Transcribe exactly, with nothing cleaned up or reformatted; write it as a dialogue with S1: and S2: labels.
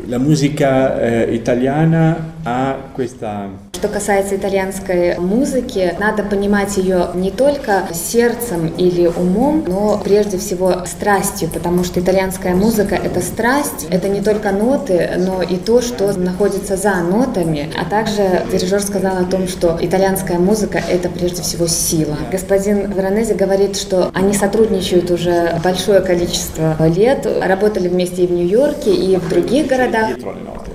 S1: La musica eh, italiana ha questa...
S2: Что касается итальянской музыки, надо понимать ее не только сердцем или умом, но прежде всего страстью, потому что итальянская музыка — это страсть, это не только ноты, но и то, что находится за нотами. А также дирижер сказал о том, что итальянская музыка — это прежде всего сила. Господин Веронези говорит, что они сотрудничают уже большое количество лет, работали вместе и в Нью-Йорке, и в других городах.